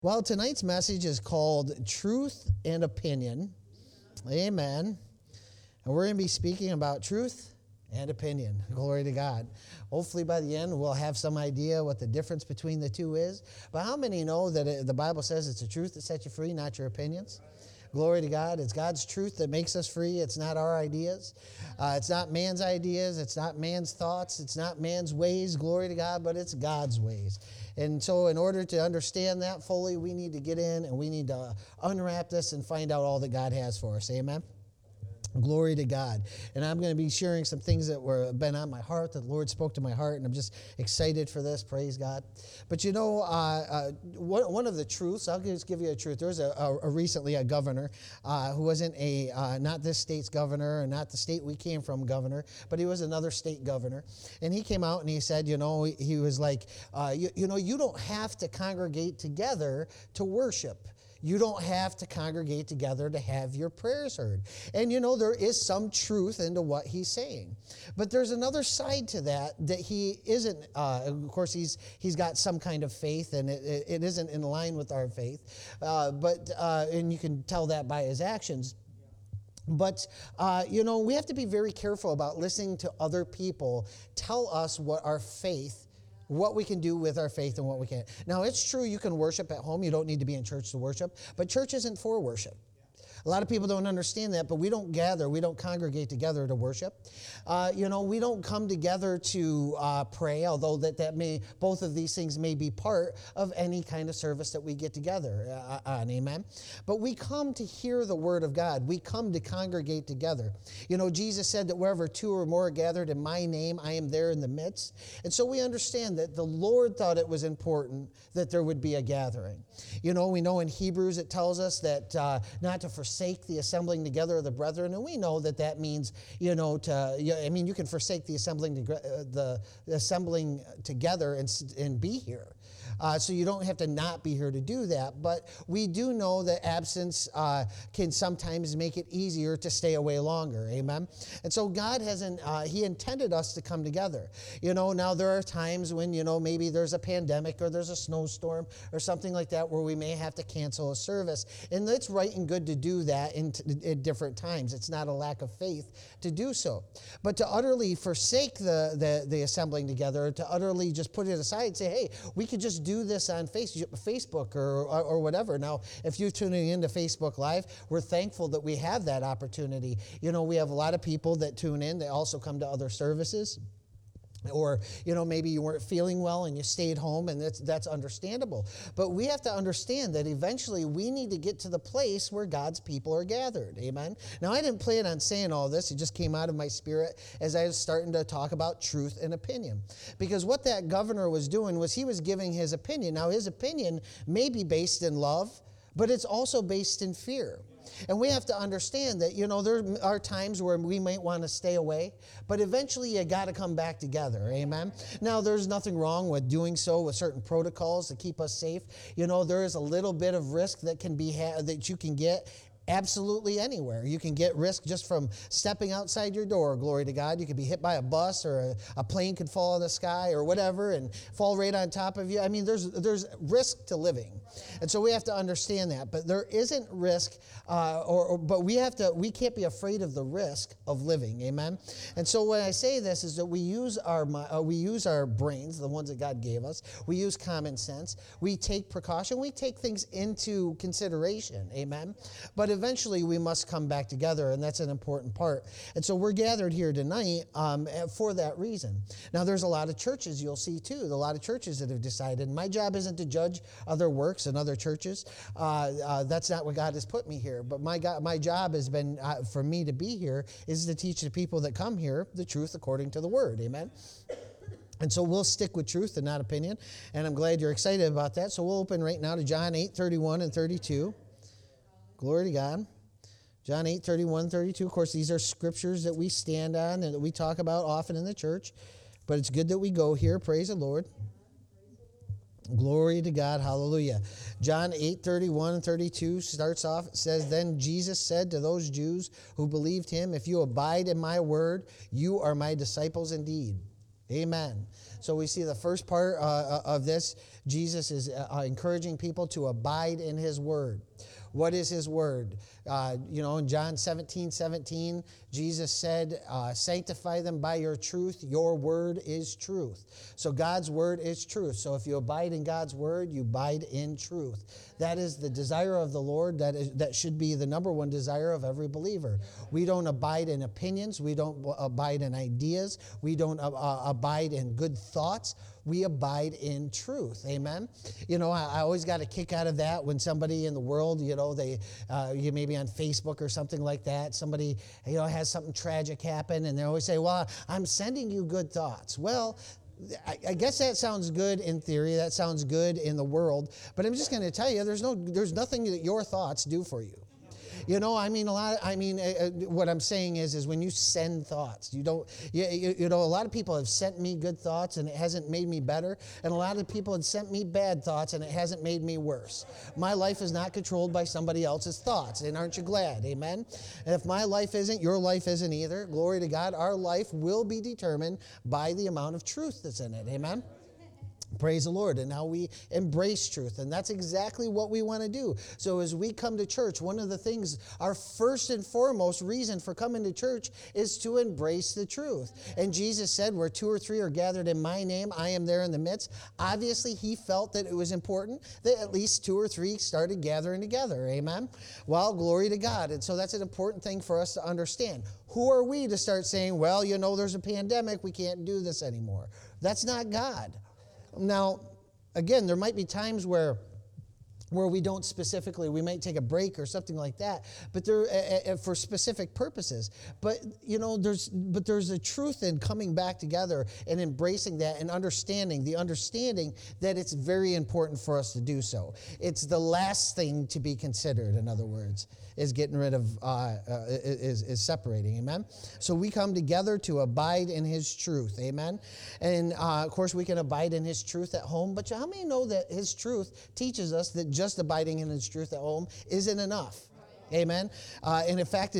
Well, tonight's message is called Truth and Opinion. Amen. And we're going to be speaking about truth and opinion. Glory to God. Hopefully by the end we'll have some idea what the difference between the two is. But how many know that the Bible says it's the truth that sets you free, not your opinions? Glory to God. It's God's truth that makes us free. It's not our ideas. It's not man's ideas. It's not man's thoughts. It's not man's ways. Glory to God, but it's God's ways. And so in order to understand that fully, we need to get in and we need to unwrap this and find out all that God has for us. Amen? Glory to God. And I'm going to be sharing some things that were been on my heart, that the Lord spoke to my heart, and I'm just excited for this. Praise God. But you know, one of the truths, I'll just give you a truth. There was recently a governor who wasn't not this state's governor, or not the state we came from governor, but he was another state governor. And he came out and he said, he was like, you don't have to congregate together to worship. You don't have to congregate together to have your prayers heard. And there is some truth into what he's saying. But there's another side to that he isn't, of course, he's got some kind of faith, and it isn't in line with our faith. And you can tell that by his actions. But, we have to be very careful about listening to other people tell us what we can do with our faith and what we can't. Now, it's true you can worship at home. You don't need to be in church to worship. But church isn't for worship. A lot of people don't understand that, but we don't gather. We don't congregate together to worship. We don't come together to pray, although both of these things may be part of any kind of service that we get together on, amen? But we come to hear the word of God. We come to congregate together. Jesus said that wherever two or more are gathered in my name, I am there in the midst. And so we understand that the Lord thought it was important that there would be a gathering. We know in Hebrews it tells us that not to forsake the assembling together of the brethren, and we know that means, you can forsake the assembling together and be here. So you don't have to not be here to do that, but we do know that absence can sometimes make it easier to stay away longer, amen? And so God He intended us to come together. Now there are times when, maybe there's a pandemic or there's a snowstorm or something like that where we may have to cancel a service, and it's right and good to do that in different times. It's not a lack of faith to do so. But to utterly forsake the assembling together, to utterly just put it aside and say, hey, we could just do this on Facebook or whatever. Now, if you're tuning into Facebook Live, we're thankful that we have that opportunity. We have a lot of people that tune in. They also come to other services. Or, maybe you weren't feeling well and you stayed home, and that's understandable. But we have to understand that eventually we need to get to the place where God's people are gathered. Amen? Now, I didn't plan on saying all this. It just came out of my spirit as I was starting to talk about truth and opinion. Because what that governor was doing was he was giving his opinion. Now, his opinion may be based in love, but it's also based in fear. And we have to understand that, there are times where we might want to stay away, but eventually you got to come back together, amen? Now, there's nothing wrong with doing so with certain protocols to keep us safe. There is a little bit of risk that that you can get absolutely anywhere. You can get risk just from stepping outside your door, glory to God. You could be hit by a bus, or a plane could fall in the sky or whatever and fall right on top of you. I mean, there's risk to living. And so we have to understand that. But there isn't risk, but we can't be afraid of the risk of living, amen? And so when I say this is that we use our brains, the ones that God gave us. We use common sense. We take precaution. We take things into consideration, amen? But eventually we must come back together, and that's an important part. And so we're gathered here tonight for that reason. Now, there's a lot of churches you'll see too, a lot of churches that have decided, my job isn't to judge other works and other churches. That's not what God has put me here. But my job has been, for me to be here, is to teach the people that come here the truth according to the Word. Amen? And so we'll stick with truth and not opinion. And I'm glad you're excited about that. So we'll open right now to John 8:31 and 32. Glory to God. John 8:31, 32. Of course, these are scriptures that we stand on and that we talk about often in the church. But it's good that we go here. Praise the Lord. Glory to God. Hallelujah. John 8:31 and 32 starts off. It says, Then Jesus said to those Jews who believed him, If you abide in my word, you are my disciples indeed. Amen. So we see the first part of this. Jesus is encouraging people to abide in his word. What is his word? In John 17:17, Jesus said, sanctify them by your truth. Your word is truth. So God's word is truth. So if you abide in God's word, you abide in truth. That is the desire of the Lord. That should be the number one desire of every believer. We don't abide in opinions. We don't abide in ideas. We don't abide in good thoughts. We abide in truth. Amen. I always got a kick out of that when somebody in the world, you maybe on Facebook or something like that, somebody, has something tragic happen, and they always say, well, I'm sending you good thoughts. Well, I guess that sounds good in theory. That sounds good in the world. But I'm just going to tell you, there's nothing that your thoughts do for you. What I'm saying is when you send thoughts, a lot of people have sent me good thoughts and it hasn't made me better. And a lot of people have sent me bad thoughts and it hasn't made me worse. My life is not controlled by somebody else's thoughts. And aren't you glad? Amen. And if my life isn't, your life isn't either. Glory to God. Our life will be determined by the amount of truth that's in it. Amen. Praise the Lord. And now we embrace truth. And that's exactly what we want to do. So as we come to church, one of the things, our first and foremost reason for coming to church is to embrace the truth. And Jesus said, where 2 or 3 are gathered in my name, I am there in the midst. Obviously, he felt that it was important that at least 2 or 3 started gathering together. Amen? Well, glory to God. And so that's an important thing for us to understand. Who are we to start saying, well, there's a pandemic, we can't do this anymore? That's not God. Now, again, there might be times where we don't specifically, we might take a break or something like that, but for specific purposes. But there's a truth in coming back together and embracing that and understanding that it's very important for us to do so. It's the last thing to be considered. In other words, is getting rid of is separating. Amen. So we come together to abide in his truth. Amen. And of course, we can abide in his truth at home. But how many know that his truth teaches us that just abiding in his truth at home isn't enough? Amen. And in fact,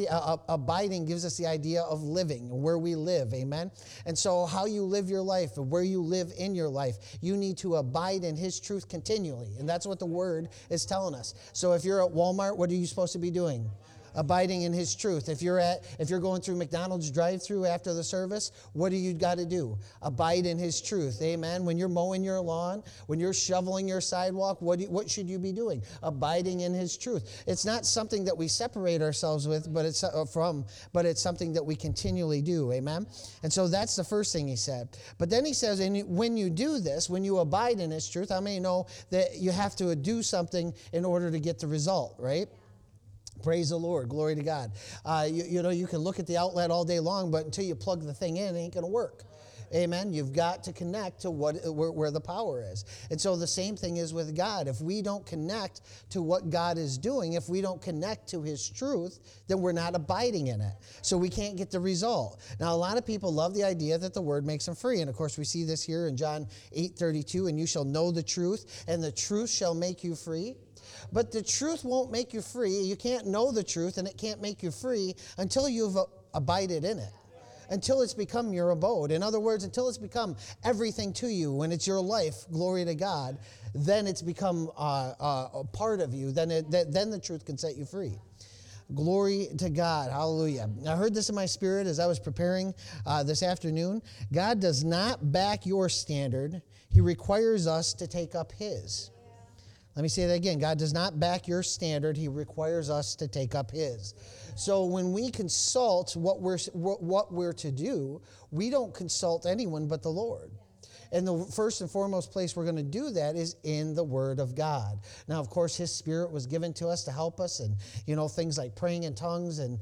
abiding gives us the idea of living, where we live. Amen. And so how you live your life, where you live in your life, you need to abide in his truth continually. And that's what the word is telling us. So if you're at Walmart, what are you supposed to be doing? Abiding in his truth. If you're going through McDonald's drive-through after the service, what do you got to do? Abide in his truth. Amen. When you're mowing your lawn, when you're shoveling your sidewalk, what should you be doing? Abiding in his truth. It's not something that we separate ourselves with, but it's something that we continually do. Amen. And so that's the first thing he said. But then he says, and when you do this, when you abide in his truth, how many know that you have to do something in order to get the result, right? Praise the Lord. Glory to God. You can look at the outlet all day long, but until you plug the thing in, it ain't going to work. Amen. You've got to connect to where the power is. And so the same thing is with God. If we don't connect to what God is doing, if we don't connect to his truth, then we're not abiding in it. So we can't get the result. Now, a lot of people love the idea that the word makes them free. And of course, we see this here in John 8:32, and you shall know the truth, and the truth shall make you free. But the truth won't make you free. You can't know the truth, and it can't make you free until you've abided in it, until it's become your abode. In other words, until it's become everything to you. When it's your life, glory to God, then it's become a part of you. Then the truth can set you free. Glory to God. Hallelujah. I heard this in my spirit as I was preparing this afternoon. God does not back your standard. He requires us to take up his. Let me say that again. God does not back your standard. He requires us to take up his. So when we consult what we're to do, we don't consult anyone but the Lord. And the first and foremost place we're going to do that is in the Word of God. Now, of course, his Spirit was given to us to help us, and things like praying in tongues and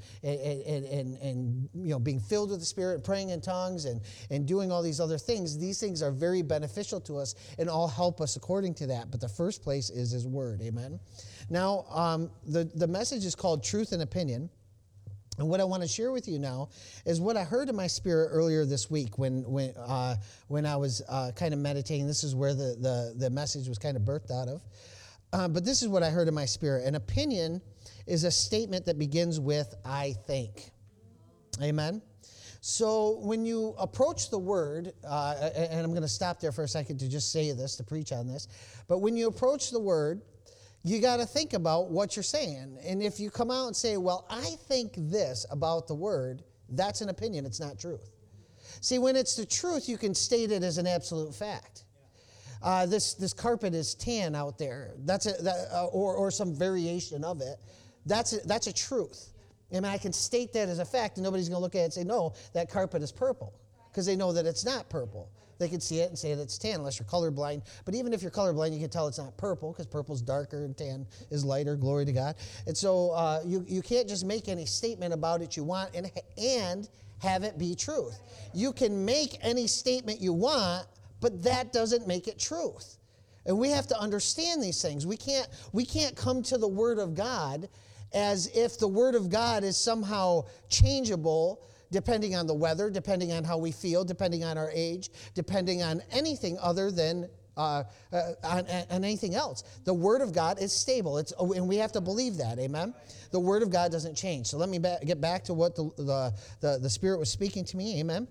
being filled with the Spirit and praying in tongues and doing all these other things. These things are very beneficial to us and all help us according to that. But the first place is his Word. Amen. Now, the message is called Truth and Opinion. And what I want to share with you now is what I heard in my spirit earlier this week when I was kind of meditating. This is where the message was kind of birthed out of. But this is what I heard in my spirit. An opinion is a statement that begins with, I think. Amen? So when you approach the word, and I'm going to stop there for a second to just say this, to preach on this, but when you approach the word, you got to think about what you're saying. And if you come out and say, well, I think this about the word, that's an opinion. It's not truth. See, when it's the truth, you can state it as an absolute fact. This carpet is tan out there. Or some variation of it. That's a truth. I mean, I can state that as a fact, and nobody's going to look at it and say, no, that carpet is purple, because they know that it's not purple. They can see it and say that it's tan, unless you're colorblind. But even if you're colorblind, you can tell it's not purple, because purple's darker and tan is lighter, glory to God. And so you can't just make any statement about it you want and have it be truth. You can make any statement you want, but that doesn't make it truth. And we have to understand these things. We can't come to the Word of God as if the Word of God is somehow changeable depending on the weather, depending on how we feel, depending on our age, depending on anything other than on anything else. The Word of God is stable, and we have to believe that, amen? The Word of God doesn't change. So let me get back to what the Spirit was speaking to me, amen?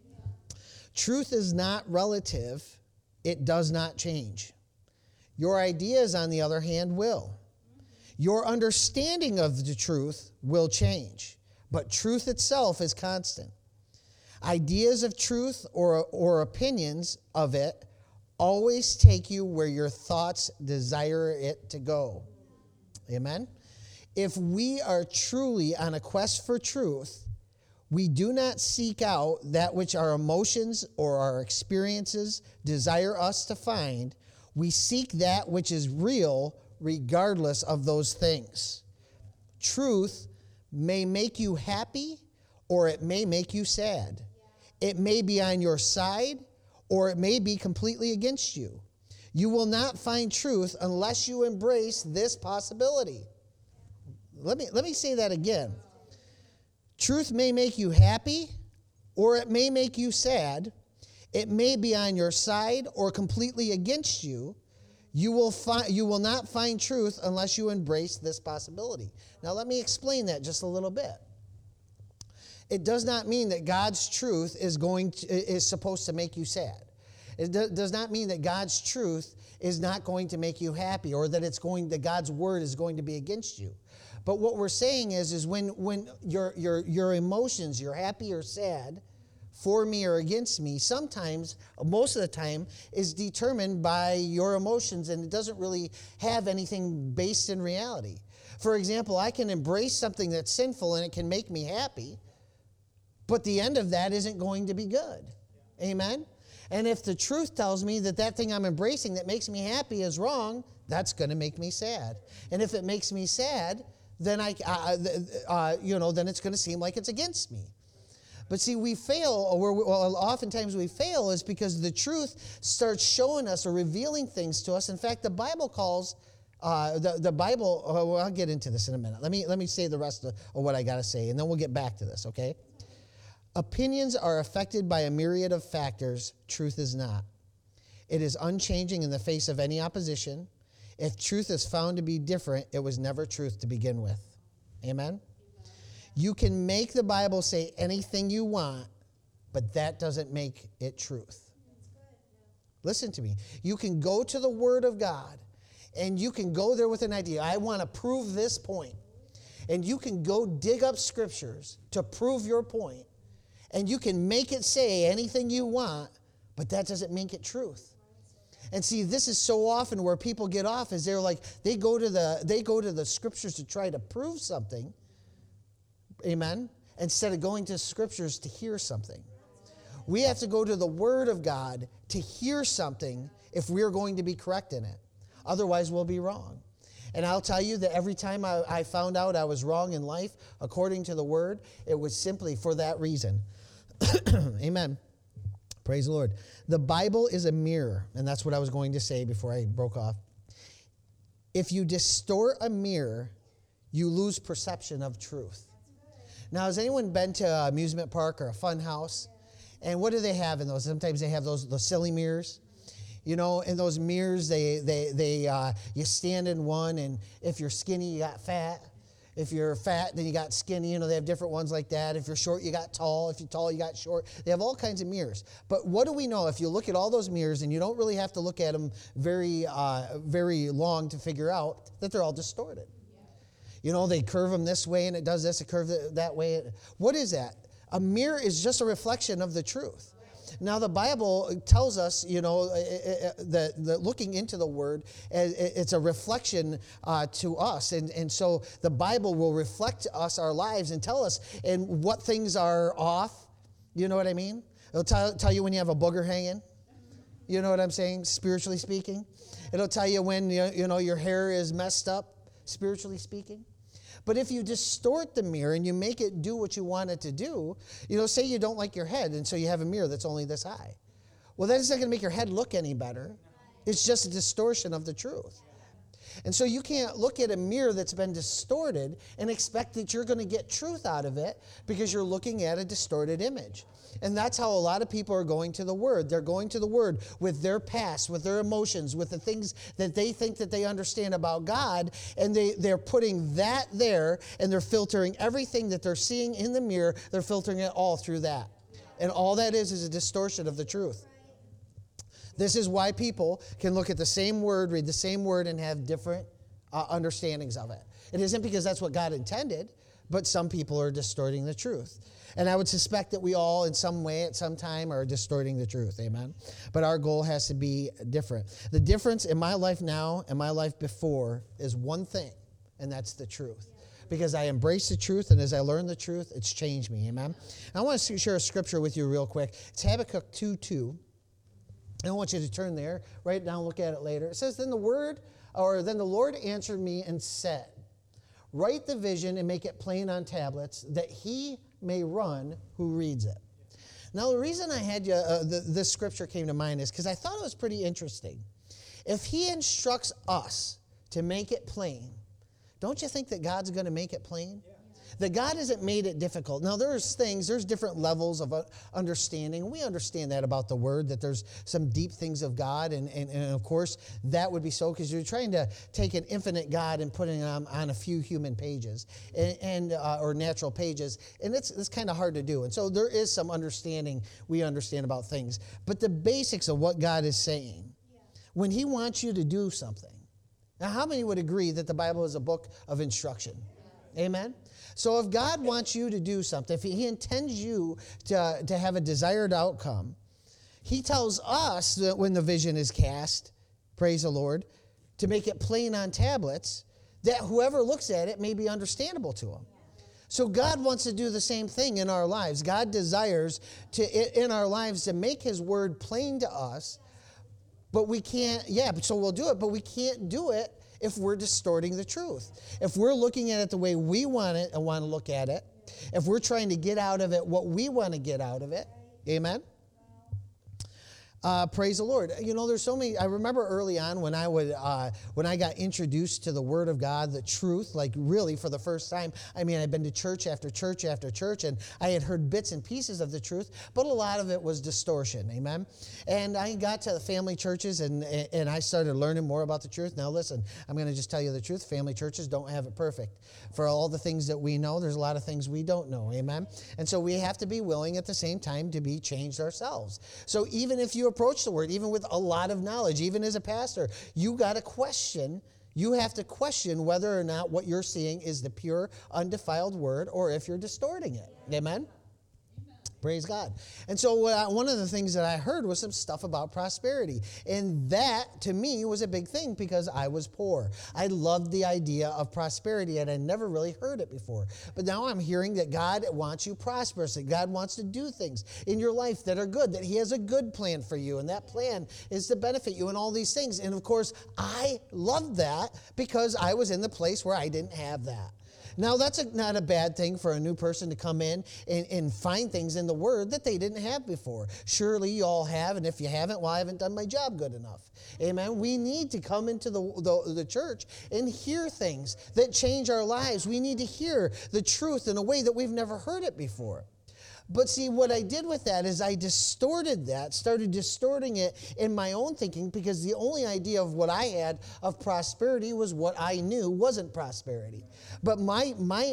Truth is not relative. It does not change. Your ideas, on the other hand, will. Your understanding of the truth will change, but truth itself is constant. Ideas of truth or opinions of it always take you where your thoughts desire it to go. Amen? If we are truly on a quest for truth, we do not seek out that which our emotions or our experiences desire us to find. We seek that which is real regardless of those things. Truth may make you happy or it may make you sad. It may be on your side or it may be completely against you. You will not find truth unless you embrace this possibility. Let me say that again. Truth may make you happy or it may make you sad. It may be on your side or completely against you. You will not find truth unless you embrace this possibility. Now let me explain that just a little bit. It does not mean that God's truth is supposed to make you sad. It does not mean that God's truth is not going to make you happy, or that God's word is going to be against you. But what we're saying is when your emotions, you're happy or sad, for me or against me, sometimes, most of the time, is determined by your emotions, and it doesn't really have anything based in reality. For example, I can embrace something that's sinful and it can make me happy, but the end of that isn't going to be good. Amen? And if the truth tells me that thing I'm embracing that makes me happy is wrong, that's going to make me sad. And if it makes me sad, then then it's going to seem like it's against me. But see, we fail, oftentimes we fail is because the truth starts showing us or revealing things to us. In fact, the Bible calls, I'll get into this in a minute. Let me say the rest of what I got to say, and then we'll get back to this, okay? Opinions are affected by a myriad of factors. Truth is not. It is unchanging in the face of any opposition. If truth is found to be different, it was never truth to begin with. Amen? You can make the Bible say anything you want, but that doesn't make it truth. Listen to me. You can go to the Word of God, and you can go there with an idea. I want to prove this point. And you can go dig up scriptures to prove your point, and you can make it say anything you want, but that doesn't make it truth. And see, this is so often where people get off is they go to the scriptures to try to prove something. Amen? Instead of going to scriptures to hear something. We have to go to the Word of God to hear something if we're going to be correct in it. Otherwise, we'll be wrong. And I'll tell you that every time I found out I was wrong in life, according to the Word, it was simply for that reason. Amen. Praise the Lord. The Bible is a mirror, and that's what I was going to say before I broke off. If you distort a mirror, you lose perception of truth. Now, has anyone been to an amusement park or a fun house? And what do they have in those? Sometimes they have those silly mirrors. You know, in those mirrors, you stand in one, and if you're skinny, you got fat. If you're fat, then you got skinny. You know, they have different ones like that. If you're short, you got tall. If you're tall, you got short. They have all kinds of mirrors. But what do we know? If you look at all those mirrors, and you don't really have to look at them very long to figure out that they're all distorted. You know, they curve them this way, and it does this. It curves it that way. What is that? A mirror is just a reflection of the truth. Now, the Bible tells us, you know, that looking into the Word, it's a reflection to us. And so the Bible will reflect us, our lives, and tell us and what things are off. You know what I mean? It'll tell you when you have a booger hanging. You know what I'm saying, spiritually speaking? It'll tell you when, you know, your hair is messed up, spiritually speaking. But if you distort the mirror and you make it do what you want it to do, you know, say you don't like your head, and so you have a mirror that's only this high. Well, that is not going to make your head look any better. It's just a distortion of the truth. And so you can't look at a mirror that's been distorted and expect that you're going to get truth out of it because you're looking at a distorted image. And that's how a lot of people are going to the Word. They're going to the Word with their past, with their emotions, with the things that they think that they understand about God, and they're putting that there, and they're filtering everything that they're seeing in the mirror, they're filtering it all through that. And all that is a distortion of the truth. This is why people can look at the same word, read the same word, and have different understandings of it. It isn't because that's what God intended, but some people are distorting the truth. And I would suspect that we all, in some way, at some time, are distorting the truth. Amen? But our goal has to be different. The difference in my life now and my life before is one thing, and that's the truth. Because I embrace the truth, and as I learn the truth, it's changed me. Amen? I want to share a scripture with you real quick. It's Habakkuk 2:2. I want you to turn there, write it down, look at it later. It says, Then the Lord answered me and said, Write the vision and make it plain on tablets, that he may run who reads it. Now, the reason I had you, this scripture came to mind is because I thought it was pretty interesting. If he instructs us to make it plain, don't you think that God's going to make it plain? Yeah. That God hasn't made it difficult. Now, there's different levels of understanding. We understand that about the Word, that there's some deep things of God. And of course, that would be so because you're trying to take an infinite God and putting him on a few human pages or natural pages. And it's kind of hard to do. And so there is some understanding we understand about things. But the basics of what God is saying, when he wants you to do something. Now, how many would agree that the Bible is a book of instruction? Amen? So if God wants you to do something, if he intends you to have a desired outcome, he tells us that when the vision is cast, praise the Lord, to make it plain on tablets, that whoever looks at it may be understandable to him. So God wants to do the same thing in our lives. God desires in our lives to make his word plain to us, but we can't, so we'll do it, but we can't do it if we're distorting the truth. If we're looking at it the way we want it and want to look at it, if we're trying to get out of it what we want to get out of it, amen? Praise the Lord. You know, there's so many. I remember early on when I got introduced to the Word of God, the truth, like really for the first time. I mean, I'd been to church after church after church, and I had heard bits and pieces of the truth, but a lot of it was distortion. Amen. And I got to the family churches, and I started learning more about the truth. Now, listen, I'm going to just tell you the truth. Family churches don't have it perfect. For all the things that we know, there's a lot of things we don't know. Amen. And so we have to be willing at the same time to be changed ourselves. So even if you approach the Word, even with a lot of knowledge, even as a pastor, you got to question. You have to question whether or not what you're seeing is the pure, undefiled Word, or if you're distorting it. Amen? Praise God. And so one of the things that I heard was some stuff about prosperity. And that, to me, was a big thing because I was poor. I loved the idea of prosperity, and I never really heard it before. But now I'm hearing that God wants you prosperous, that God wants to do things in your life that are good, that he has a good plan for you, and that plan is to benefit you and all these things. And, of course, I loved that because I was in the place where I didn't have that. Now, that's not a bad thing for a new person to come in and find things in the Word that they didn't have before. Surely you all have, and if you haven't, well, I haven't done my job good enough. Amen? We need to come into the church and hear things that change our lives. We need to hear the truth in a way that we've never heard it before. But see, what I did with that is I distorted that, started distorting it in my own thinking, because the only idea of what I had of prosperity was what I knew wasn't prosperity. But my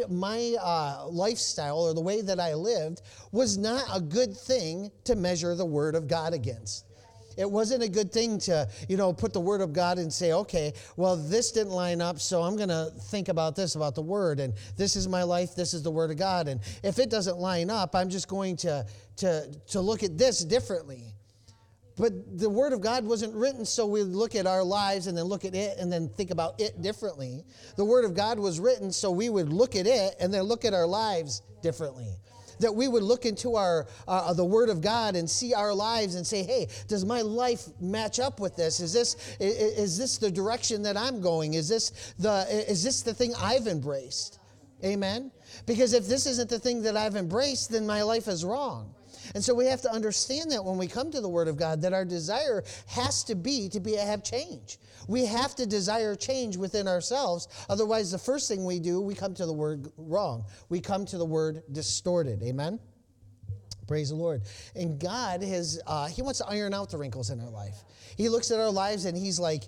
lifestyle, or the way that I lived, was not a good thing to measure the Word of God against. It wasn't a good thing to, put the Word of God and say, okay, well, this didn't line up, so I'm going to think about this, about the Word, and this is my life, this is the Word of God, and if it doesn't line up, I'm just going to look at this differently. But the Word of God wasn't written so we look at our lives and then look at it and then think about it differently. The Word of God was written so we would look at it and then look at our lives differently. That we would look into the Word of God and see our lives and say, hey, does my life match up with this? Is this the direction that I'm going? Is this the thing I've embraced? Amen? Because if this isn't the thing that I've embraced, then my life is wrong. And so we have to understand that when we come to the Word of God, that our desire has to be have change. We have to desire change within ourselves. Otherwise, the first thing we do, we come to the Word wrong. We come to the Word distorted. Amen? Praise the Lord. And God He wants to iron out the wrinkles in our life. He looks at our lives and He's like,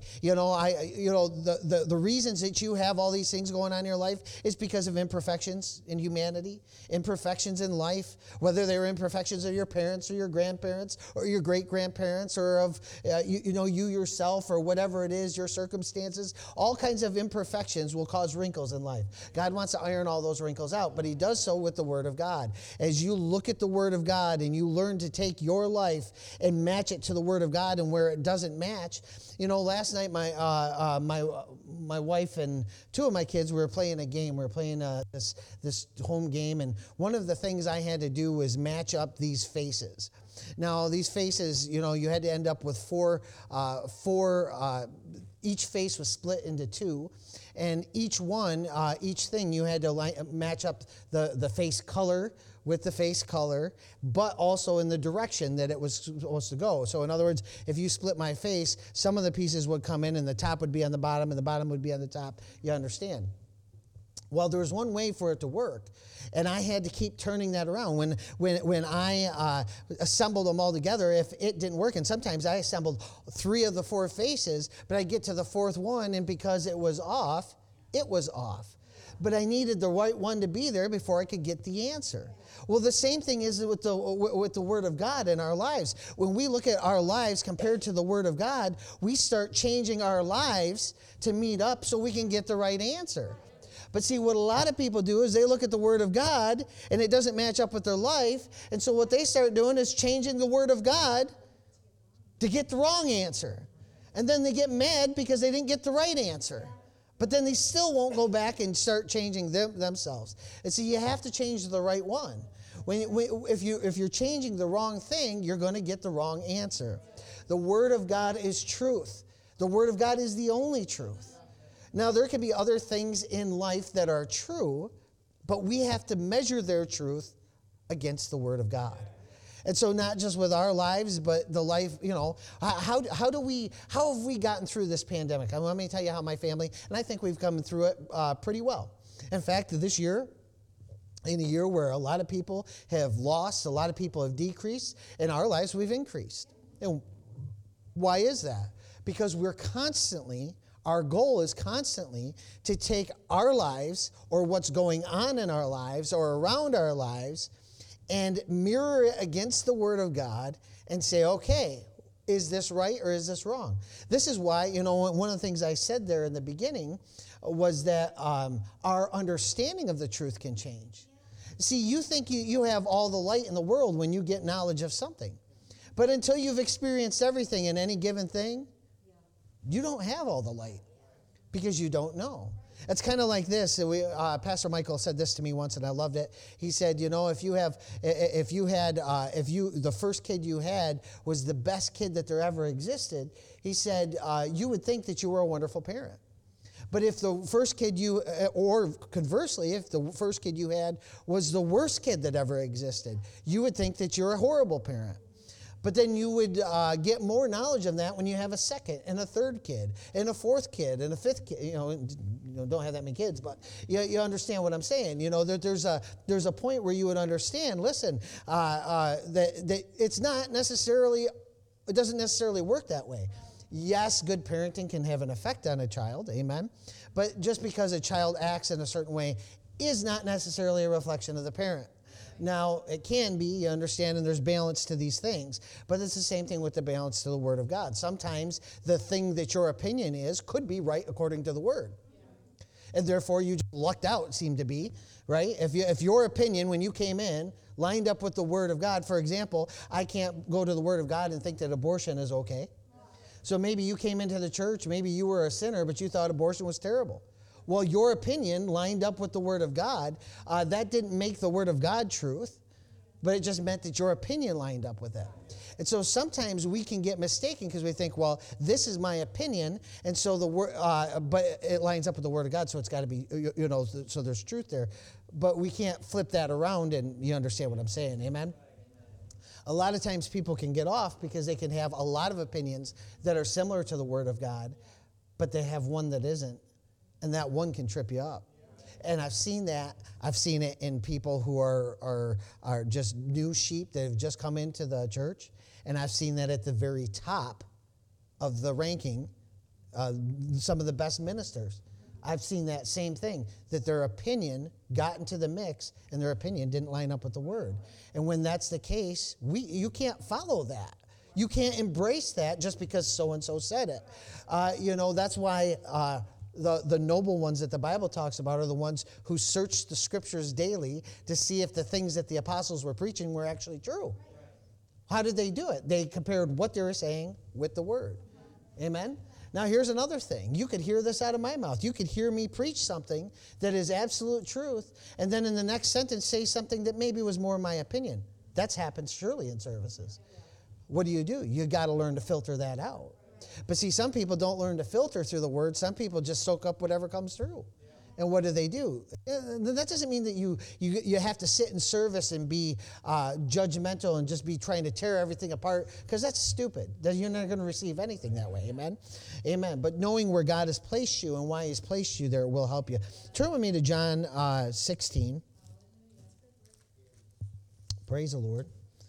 the reasons that you have all these things going on in your life is because of imperfections in humanity, imperfections in life, whether they're imperfections of your parents or your grandparents or your great-grandparents or of, you yourself or whatever it is, your circumstances. All kinds of imperfections will cause wrinkles in life. God wants to iron all those wrinkles out, but He does so with the Word of God. As you look at the Word of God and you learn to take your life and match it to the Word of God, and where it doesn't match. Last night my wife and two of my kids were playing a game. We were playing this home game, and one of the things I had to do was match up these faces. Now, these faces, you had to end up with four. Each face was split into two, and each thing you had to match up the face color with the face color, but also in the direction that it was supposed to go. So in other words, if you split my face, some of the pieces would come in and the top would be on the bottom and the bottom would be on the top. You understand? Well, there was one way for it to work, and I had to keep turning that around. When I assembled them all together, if it didn't work, and sometimes I assembled 3 of the 4 faces, but I'd get to the 4th one, and because it was off, it was off. But I needed the right one to be there before I could get the answer. Well, the same thing is with the Word of God in our lives. When we look at our lives compared to the Word of God, we start changing our lives to meet up so we can get the right answer. But see, what a lot of people do is they look at the Word of God and it doesn't match up with their life. And so what they start doing is changing the Word of God to get the wrong answer. And then they get mad because they didn't get the right answer. But then they still won't go back and start changing themselves. And so you have to change the right one. If you're changing the wrong thing, you're going to get the wrong answer. The Word of God is truth. The Word of God is the only truth. Now, there can be other things in life that are true, but we have to measure their truth against the Word of God. And so not just with our lives, but the life, how have we gotten through this pandemic? Let me tell you how my family, and I think we've come through it pretty well. In fact, this year, in a year where a lot of people have lost, a lot of people have decreased, in our lives we've increased. And why is that? Because our goal is constantly to take our lives or what's going on in our lives or around our lives and mirror it against the Word of God and say, okay, is this right or is this wrong? This is why, one of the things I said there in the beginning was that our understanding of the truth can change. See, you think you have all the light in the world when you get knowledge of something. But until you've experienced everything in any given thing, you don't have all the light because you don't know. It's kind of like this. Pastor Michael said this to me once, and I loved it. He said, if the first kid you had was the best kid that there ever existed, he said, you would think that you were a wonderful parent. But if the first kid or conversely, if the first kid you had was the worst kid that ever existed, you would think that you're a horrible parent. But then you would get more knowledge of that when you have a second and a third kid and a fourth kid and a fifth kid. Don't have that many kids, but you understand what I'm saying. There's a point where you would understand, listen, that it's not necessarily, it doesn't necessarily work that way. Yes, good parenting can have an effect on a child, amen. But just because a child acts in a certain way is not necessarily a reflection of the parent. Now, it can be, you understand, and there's balance to these things, but it's the same thing with the balance to the Word of God. Sometimes the thing that your opinion is could be right according to the Word. And therefore, you just lucked out, seem to be, right? If your opinion, when you came in, lined up with the Word of God, for example, I can't go to the Word of God and think that abortion is okay. So maybe you came into the church, maybe you were a sinner, but you thought abortion was terrible. Well, your opinion lined up with the Word of God. That didn't make the Word of God truth, but it just meant that your opinion lined up with that. And so sometimes we can get mistaken because we think, well, this is my opinion, and so the word, but it lines up with the Word of God, so it's got to be, so there's truth there. But we can't flip that around, and you understand what I'm saying, amen? A lot of times people can get off because they can have a lot of opinions that are similar to the Word of God, but they have one that isn't. And that one can trip you up. And I've seen that. I've seen it in people who are just new sheep that have just come into the church. And I've seen that at the very top of the ranking, some of the best ministers. I've seen that same thing, that their opinion got into the mix and their opinion didn't line up with the Word. And when that's the case, you can't follow that. You can't embrace that just because so-and-so said it. That's why the noble ones that the Bible talks about are the ones who searched the Scriptures daily to see if the things that the apostles were preaching were actually true. How did they do it? They compared what they were saying with the Word. Amen? Now, here's another thing. You could hear this out of my mouth. You could hear me preach something that is absolute truth, and then in the next sentence say something that maybe was more my opinion. That's happened surely in services. What do? You got to learn to filter that out. But see, some people don't learn to filter through the Word. Some people just soak up whatever comes through. And what do? That doesn't mean that you have to sit in service and be judgmental and just be trying to tear everything apart, because that's stupid. You're not going to receive anything that way. Amen? Amen. But knowing where God has placed you and why He's placed you there will help you. Turn with me to John 16. Praise the Lord.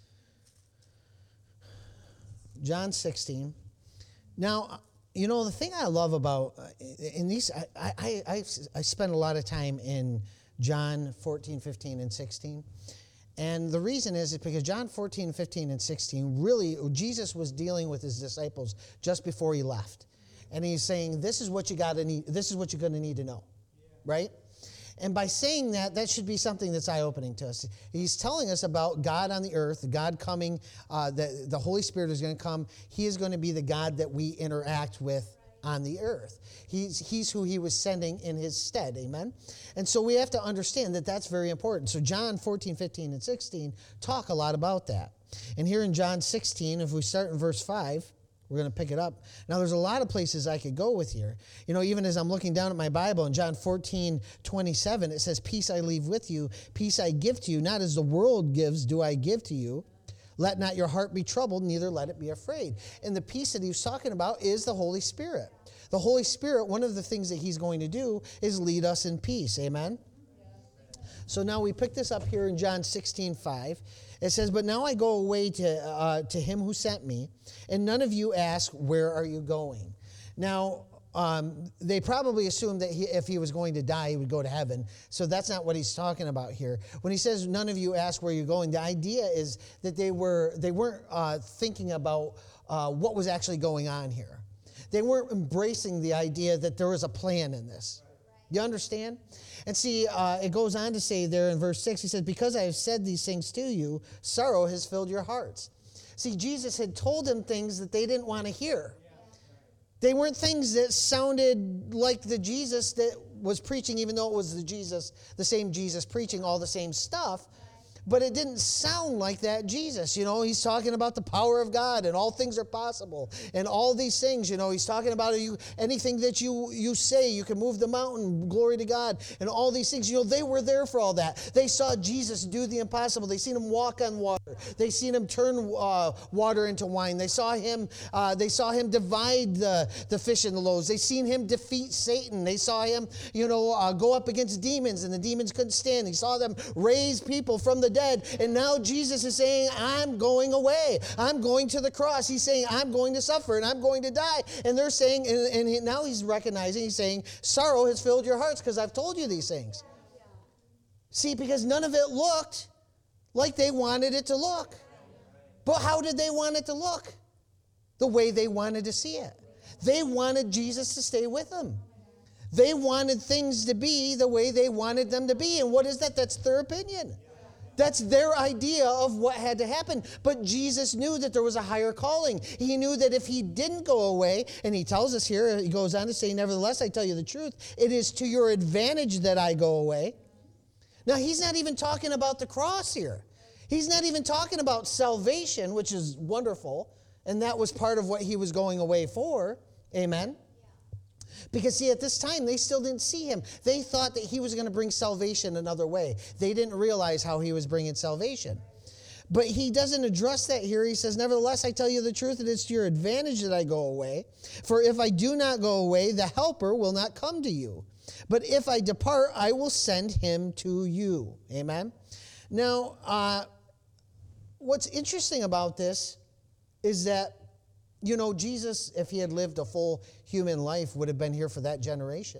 John 16. Now, the thing I love about in these, I spend a lot of time in John 14, 15, and 16. And the reason is because John 14, 15, and 16, really, Jesus was dealing with His disciples just before He left. And He's saying, this is what you got to need, this is what you're going to need to know, right? And by saying that should be something that's eye-opening to us. He's telling us about God on the earth, God coming, the Holy Spirit is going to come. He is going to be the God that we interact with on the earth. He's who He was sending in His stead, amen? And so we have to understand that that's very important. So John 14, 15, and 16 talk a lot about that. And here in John 16, if we start in verse 5, we're going to pick it up. Now, there's a lot of places I could go with here. Even as I'm looking down at my Bible in John 14, 27, it says, peace I leave with you, peace I give to you, not as the world gives do I give to you. Let not your heart be troubled, neither let it be afraid. And the peace that he was talking about is the Holy Spirit. The Holy Spirit, one of the things that He's going to do is lead us in peace. Amen? So now we pick this up here in John 16, 5. It says, but now I go away to Him who sent me, and none of you ask, where are you going? Now, they probably assumed that if he was going to die, he would go to heaven. So that's not what he's talking about here. When he says, none of you ask where you're going, the idea is that they weren't thinking about what was actually going on here. They weren't embracing the idea that there was a plan in this. You understand? And see, it goes on to say there in verse 6, he says, because I have said these things to you, sorrow has filled your hearts. See, Jesus had told them things that they didn't want to hear. They weren't things that sounded like the Jesus that was preaching, even though it was the same Jesus preaching all the same stuff. But it didn't sound like that Jesus. You know, he's talking about the power of God and all things are possible and all these things. You know, he's talking about anything that you say, you can move the mountain, glory to God, and all these things. You know, they were there for all that. They saw Jesus do the impossible. They seen him walk on water. They seen him turn water into wine. They saw him divide the fish and the loaves. They seen him defeat Satan. They saw him, go up against demons, and the demons couldn't stand. He saw them raise people from the dead. And now Jesus is saying, I'm going away. I'm going to the cross. He's saying, I'm going to suffer and I'm going to die. And they're saying, now he's recognizing, he's saying, sorrow has filled your hearts because I've told you these things. See, because none of it looked like they wanted it to look. But how did they want it to look? The way they wanted to see it. They wanted Jesus to stay with them. They wanted things to be the way they wanted them to be. And what is that? That's their opinion. That's their idea of what had to happen. But Jesus knew that there was a higher calling. He knew that if he didn't go away, and he tells us here, he goes on to say, nevertheless, I tell you the truth, it is to your advantage that I go away. Now, he's not even talking about the cross here. He's not even talking about salvation, which is wonderful, and that was part of what he was going away for. Amen? Because, see, at this time, they still didn't see him. They thought that he was going to bring salvation another way. They didn't realize how he was bringing salvation. But he doesn't address that here. He says, nevertheless, I tell you the truth, it is to your advantage that I go away. For if I do not go away, the Helper will not come to you. But if I depart, I will send him to you. Amen? Now, what's interesting about this is that, Jesus, if he had lived a full human life, would have been here for that generation.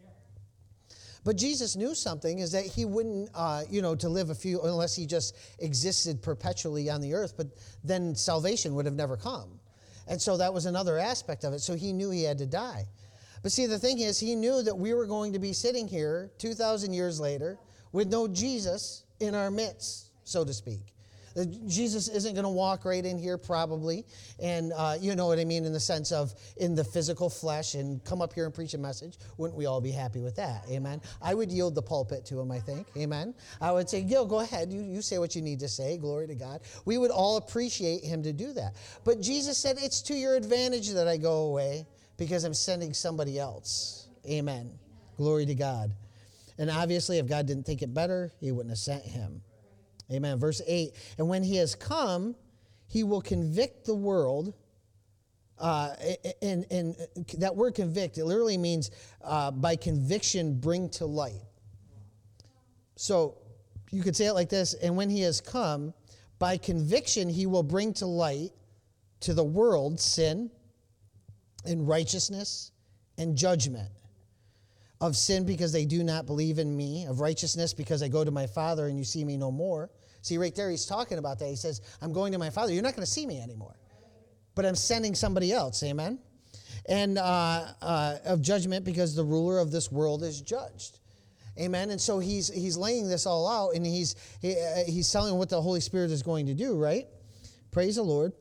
But Jesus knew something, is that he wouldn't, to live unless he just existed perpetually on the earth, but then salvation would have never come. And so that was another aspect of it. So he knew he had to die. But see, the thing is, he knew that we were going to be sitting here 2,000 years later with no Jesus in our midst, so to speak. Jesus isn't going to walk right in here probably, and you know what I mean, in the sense of in the physical flesh and come up here and preach a message. Wouldn't we all be happy with that? Amen. I would yield the pulpit to him, I think. Amen. I would say, Gil, go ahead. You say what you need to say. Glory to God. We would all appreciate him to do that. But Jesus said, it's to your advantage that I go away because I'm sending somebody else. Amen. Glory to God. And obviously, if God didn't think it better, he wouldn't have sent him. Amen. Verse 8, and when he has come, he will convict the world. And that word convict, it literally means by conviction, bring to light. So you could say it like this, and when he has come, by conviction, he will bring to light to the world sin and righteousness and judgment. Of sin because they do not believe in me. Of righteousness because I go to my Father and you see me no more. See, right there he's talking about that. He says, I'm going to my Father. You're not going to see me anymore. But I'm sending somebody else. Amen? And of judgment because the ruler of this world is judged. Amen? And so he's laying this all out, and he's telling what the Holy Spirit is going to do, right? Praise the Lord.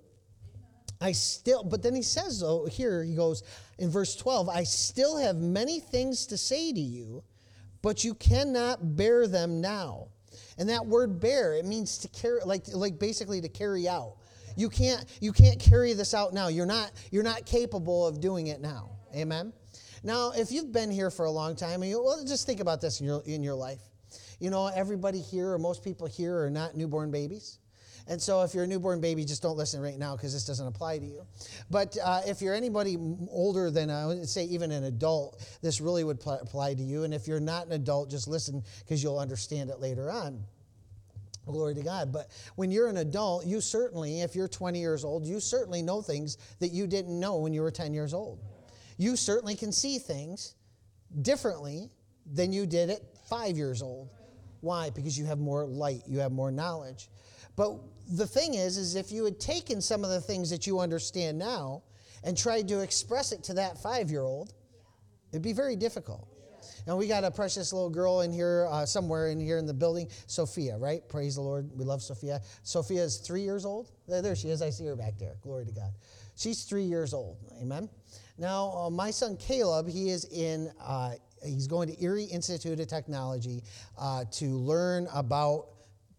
But then he says, though, here he goes in verse 12, I still have many things to say to you, but you cannot bear them now. And that word bear, it means to carry, like basically to carry out. You can't carry this out now. You're not capable of doing it now. Amen. Now, if you've been here for a long time, just think about this in your life. Everybody here, or most people here, are not newborn babies. And so if you're a newborn baby, just don't listen right now because this doesn't apply to you. But if you're anybody older than, I would say even an adult, this really would apply to you. And if you're not an adult, just listen because you'll understand it later on. Glory to God. But when you're an adult, you certainly, if you're 20 years old, you certainly know things that you didn't know when you were 10 years old. You certainly can see things differently than you did at 5 years old. Why? Because you have more light. You have more knowledge. But the thing is if you had taken some of the things that you understand now and tried to express it to that 5-year-old, it'd be very difficult. And we got a precious little girl in here, somewhere in here in the building, Sophia, right? Praise the Lord. We love Sophia. Sophia is 3 years old. There she is. I see her back there. Glory to God. She's 3 years old. Amen. Now, my son Caleb, he's going to Erie Institute of Technology to learn about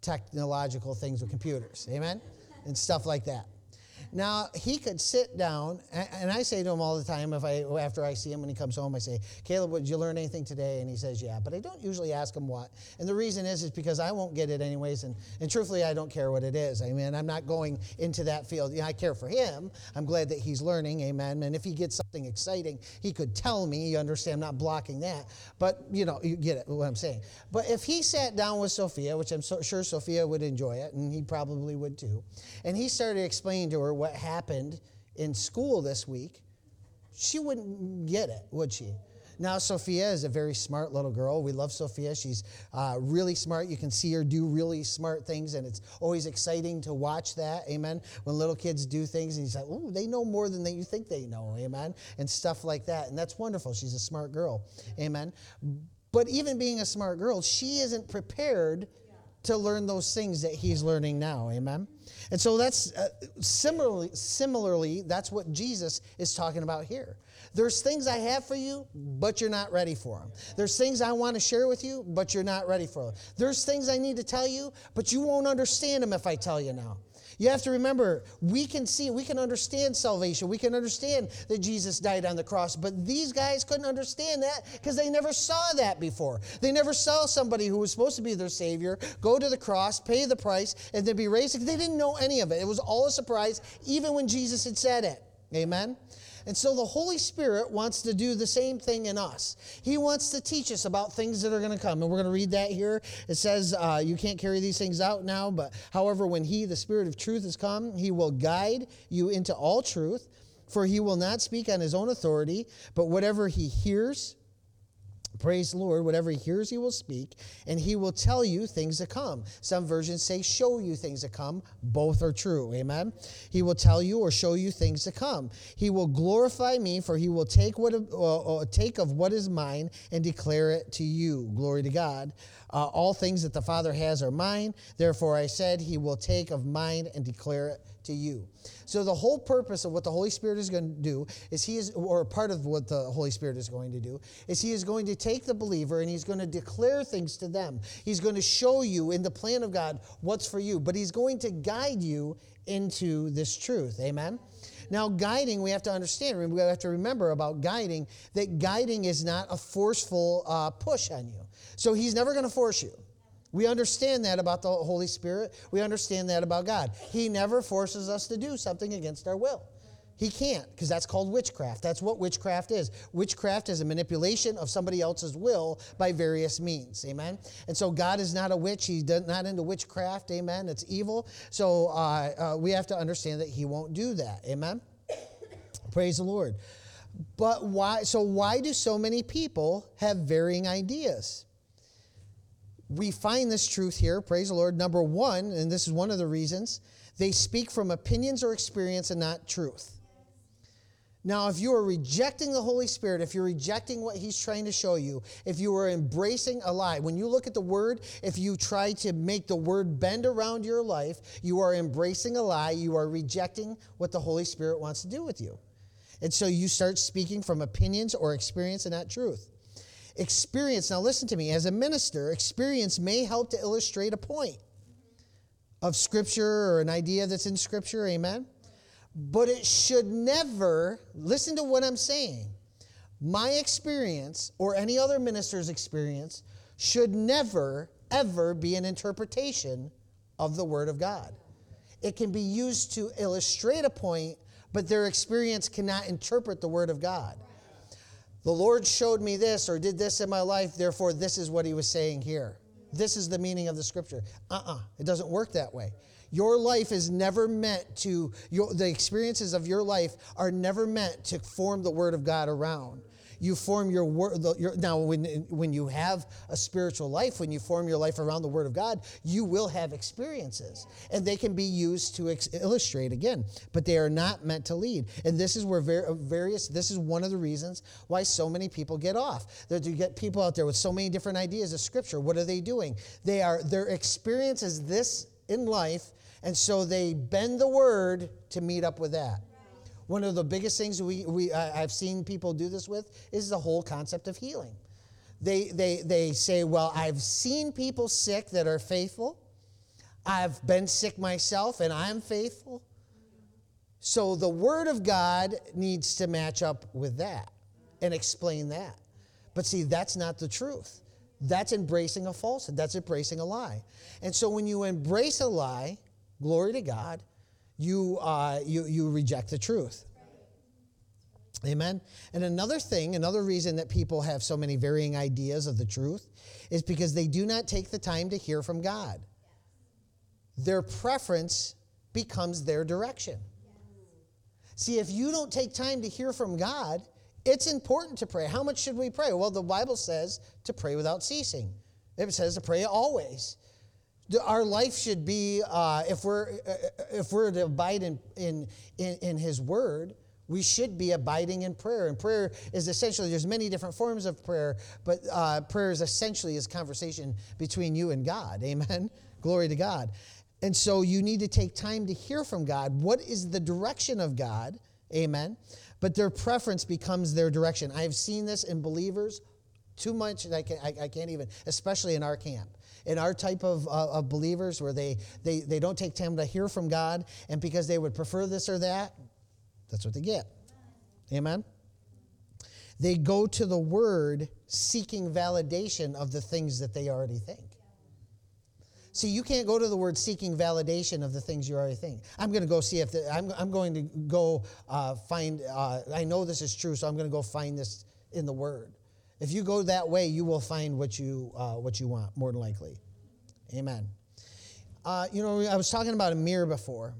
technological things with computers, amen? And stuff like that. Now, he could sit down, and I say to him all the time, after I see him when he comes home, I say, Caleb, did you learn anything today? And he says, yeah, but I don't usually ask him what. And the reason is because I won't get it anyways, and truthfully, I don't care what it is. I mean, I'm not going into that field. I care for him. I'm glad that he's learning, amen. And if he gets something exciting, he could tell me, you understand, I'm not blocking that. But, you get it, what I'm saying. But if he sat down with Sophia, which I'm sure Sophia would enjoy it, and he probably would too, and he started explaining to her what happened in school this week, she wouldn't get it, would she? Now, Sophia is a very smart little girl. We love Sophia. She's really smart. You can see her do really smart things, and it's always exciting to watch that, amen, when little kids do things, and you say, oh, they know more than you think they know, amen, and stuff like that, and that's wonderful. She's a smart girl, amen. But even being a smart girl, she isn't prepared to learn those things that he's learning now, amen. And so that's similarly, that's what Jesus is talking about here. There's things I have for you, but you're not ready for them. There's things I want to share with you, but you're not ready for them. There's things I need to tell you, but you won't understand them if I tell you now. You have to remember, we can understand salvation. We can understand that Jesus died on the cross. But these guys couldn't understand that because they never saw that before. They never saw somebody who was supposed to be their Savior go to the cross, pay the price, and then be raised. They didn't know any of it. It was all a surprise, even when Jesus had said it. Amen? And so the Holy Spirit wants to do the same thing in us. He wants to teach us about things that are going to come. And we're going to read that here. It says, you can't carry these things out now, but however, when he, the Spirit of truth, has come, he will guide you into all truth, for he will not speak on his own authority, but whatever he hears, praise the Lord, whatever he hears, he will speak, and he will tell you things to come. Some versions say show you things to come. Both are true, amen? He will tell you or show you things to come. He will glorify me, for he will take of what is mine and declare it to you. Glory to God. All things that the Father has are mine. Therefore I said he will take of mine and declare it to you. So the whole purpose of what the Holy Spirit is going to do or part of what the Holy Spirit is going to do, is he is going to take the believer and he's going to declare things to them. He's going to show you in the plan of God what's for you, but he's going to guide you into this truth. Amen? Now, guiding, we have to understand, we have to remember about guiding, that guiding is not a forceful push on you. So he's never going to force you. We understand that about the Holy Spirit. We understand that about God. He never forces us to do something against our will. He can't, because that's called witchcraft. That's what witchcraft is. Witchcraft is a manipulation of somebody else's will by various means. Amen? And so God is not a witch. He's not into witchcraft. Amen? It's evil. So we have to understand that he won't do that. Amen? Praise the Lord. But why do so many people have varying ideas? We find this truth here, praise the Lord. Number one, and this is one of the reasons, they speak from opinions or experience and not truth. Now, if you are rejecting the Holy Spirit, if you're rejecting what he's trying to show you, if you are embracing a lie, when you look at the word, if you try to make the word bend around your life, you are embracing a lie. You are rejecting what the Holy Spirit wants to do with you. And so you start speaking from opinions or experience and not truth. Experience, now listen to me, as a minister, experience may help to illustrate a point of Scripture or an idea that's in Scripture, amen? But it should never, listen to what I'm saying, my experience or any other minister's experience should never, ever be an interpretation of the Word of God. It can be used to illustrate a point, but their experience cannot interpret the Word of God. The Lord showed me this or did this in my life, therefore this is what he was saying here. This is the meaning of the Scripture. It doesn't work that way. Your life is never meant to, the experiences of your life are never meant to form the Word of God around. You form your word. Now, when you have a spiritual life, when you form your life around the Word of God, you will have experiences, and they can be used to illustrate again. But they are not meant to lead. And this is where this is one of the reasons why so many people get off. That you get people out there with so many different ideas of Scripture. What are they doing? Their experience is this in life, and so they bend the Word to meet up with that. One of the biggest things I've seen people do this with is the whole concept of healing. They say, well, I've seen people sick that are faithful, I've been sick myself and I'm faithful. So the Word of God needs to match up with that and explain that. But see, that's not the truth. That's embracing a falsehood. That's embracing a lie. And so when you embrace a lie, glory to God, you reject the truth. Amen? And another reason that people have so many varying ideas of the truth is because they do not take the time to hear from God. Their preference becomes their direction. See, if you don't take time to hear from God, it's important to pray. How much should we pray? Well, the Bible says to pray without ceasing. It says to pray always. Our life should be, if we're to abide in His Word, we should be abiding in prayer. And prayer is essentially, there's many different forms of prayer, but prayer is essentially is conversation between you and God. Amen? Glory to God. And so you need to take time to hear from God. What is the direction of God? Amen? But their preference becomes their direction. I've seen this in believers too much, I can't even, especially in our camp. In our type of believers where they don't take time to hear from God, and because they would prefer this or that, that's what they get. Amen? They go to the Word seeking validation of the things that they already think. See, you can't go to the Word seeking validation of the things you already think. I'm going to go see if I'm going to go find. I know this is true, so I'm going to go find this in the Word. If you go that way, you will find what you want more than likely. Amen. I was talking about a mirror before,